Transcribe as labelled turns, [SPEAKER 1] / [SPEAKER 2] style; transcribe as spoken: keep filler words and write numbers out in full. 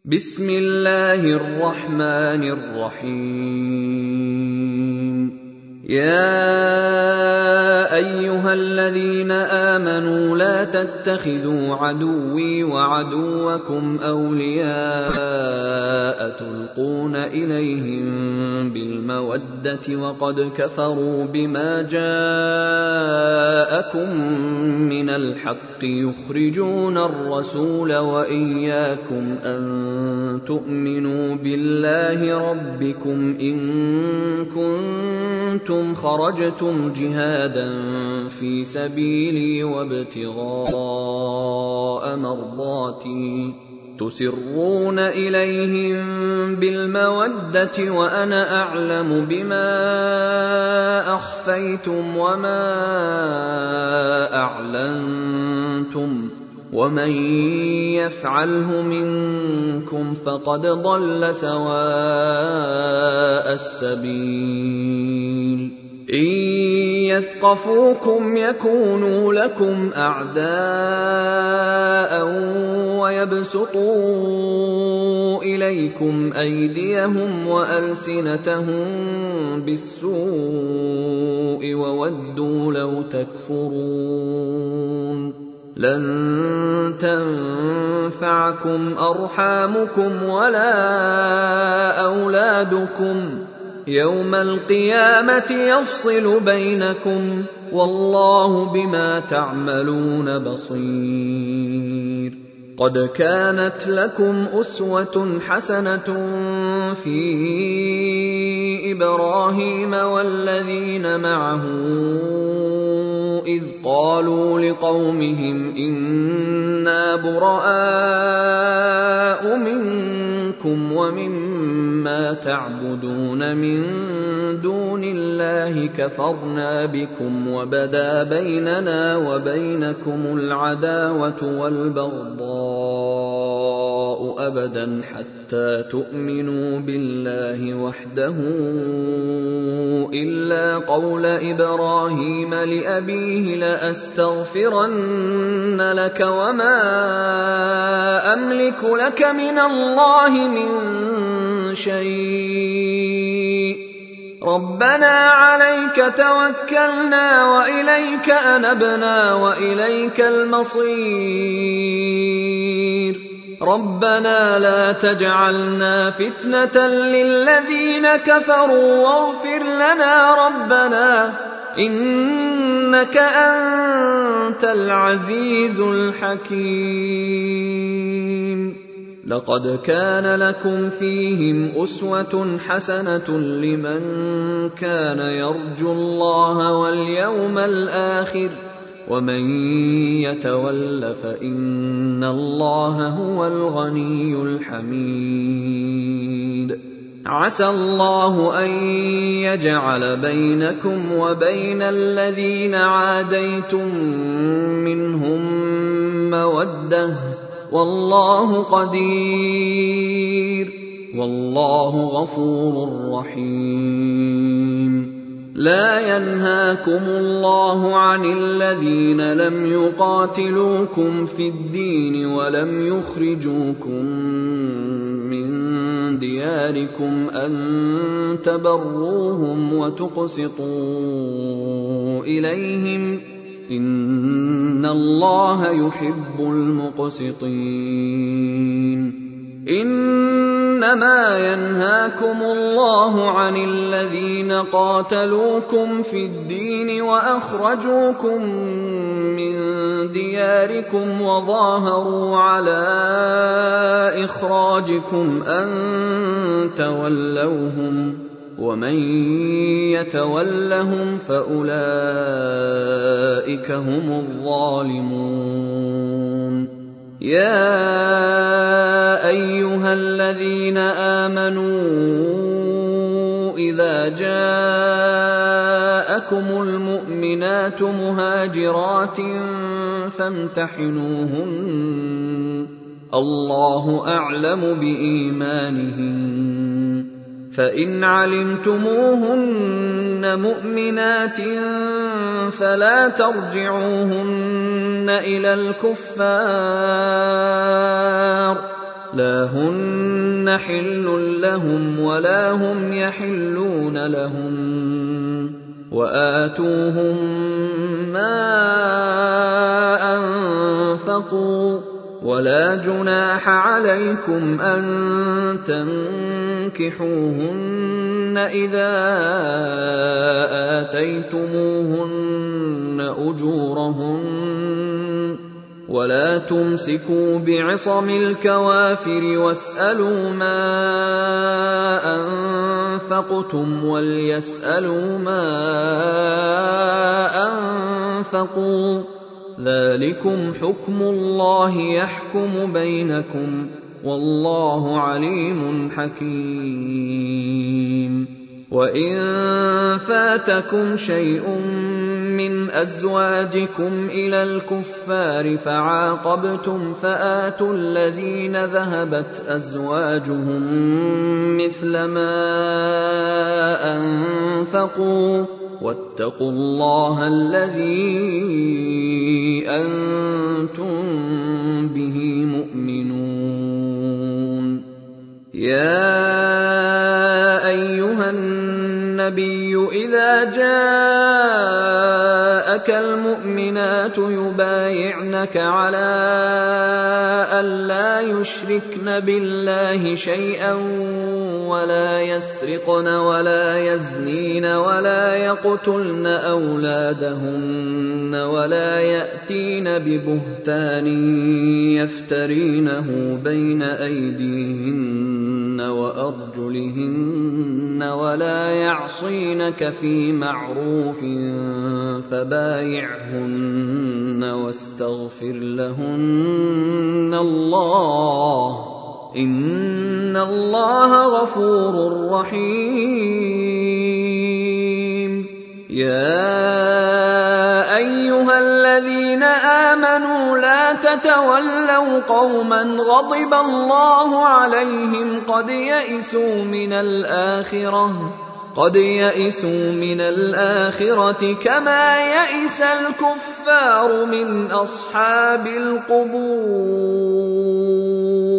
[SPEAKER 1] بسم الله الرحمن الرحيم. يا أيها الذين آمنوا لا تتخذوا عدوي وعدوكم أولياء تلقون إليهم بالمودة وقد كفروا بما جاءكم من الحق يخرجون الرسول وإياكم أن تؤمنوا بالله ربكم إن كنتم خرجتم جهادا في سبيلي وابتغاء مرضاتي تسرون إليهم بالمودة وأنا أعلم بما أخفيتم وما أعلنتم ومن يفعله منكم فقد ضل سواء السبيل. إن يثقفوكم يكونوا لكم أعداء ويبسطوا إليكم أيديهم وألسنتهم بالسوء وودوا لو تكفرون. لن تنفعكم أرحامكم ولا أولادكم يوم القيامة يفصل بينكم والله بما تعملون بصير. قد كانت لكم أسوة حسنة في إبراهيم والذين معه إذ قالوا لقومهم إنا براء منكم ومما تعبدون من دون الله كفرنا بكم وبدا بيننا وبينكم العداوة والبغضاء أبدا حتى تؤمنوا بالله وحده إلا قول إبراهيم لأبيه لأستغفرن لك وما أملك لك من الله من شيء ربنا عليك توكلنا وإليك أنبنا وإليك المصير. ربنا لا تجعلنا فتنة للذين كفروا واغفر لنا ربنا إنك أنت العزيز الحكيم. لقد كان لكم فيهم أسوة حسنة لمن كان يرجو الله واليوم الآخر ومن يتول فإن الله هو الغني الحميد. عسى الله أن يجعل بينكم وبين الذين عاديتم منهم مودة والله قدير والله غفور رحيم. لا ينهاكم الله عن الذين لم يقاتلوكم في الدين ولم يخرجوكم من دياركم أن تبروهم وتقسطوا إليهم إن الله يحب المقسطين. إنما ينهاكم الله عن الذين قاتلوكم في الدين وأخرجوكم من دياركم وظاهروا على إخراجكم أن تولوهم ومن يتولهم فأولئك هم الظالمون. يا أيها الذين آمنوا إذا جاءكم المؤمنات مهاجرات فامتحنوهن الله أعلم بإيمانهن فإن علمتموهن مؤمنات فلا ترجعوهن إلى الكفار لا هن حل لهم ولا هم يحلون لهم وآتوهم ما أنفقوا ولا جناح عليكم أن تنكحوهن إذا آتيتموهن أجورهن ولا تمسكوا بعصم الكوافر واسألوا ما أنفقتم وليسألوا ما أنفقوا ذلكم حكم الله يحكم بينكم والله عليم حكيم. وإن فاتكم شيء من أزواجكم إلى الكفار فعاقبتم فآتوا الذين ذهبت أزواجهم مثل ما أنفقوا واتقوا الله الذي أنتم به مؤمنون. يا أيها النبي إذا جاءك المؤمنات يبايعنك على ألا يشركن بالله شيئا ولا يسرقن ولا يزنين ولا يقتلن أولادهن ولا يأتين ببهتان يفترينه بين أيديهن وأرجلهن ولا يعصينك في معروف فبايعهن واستغفر لهن الله إن الله غفور رحيم. يا أيها الذين آمنوا لا تتولوا قوما غضب الله عليهم قد يئسوا من الآخرة قد يئسوا من الآخرة كما يئس الكفار من أصحاب القبور.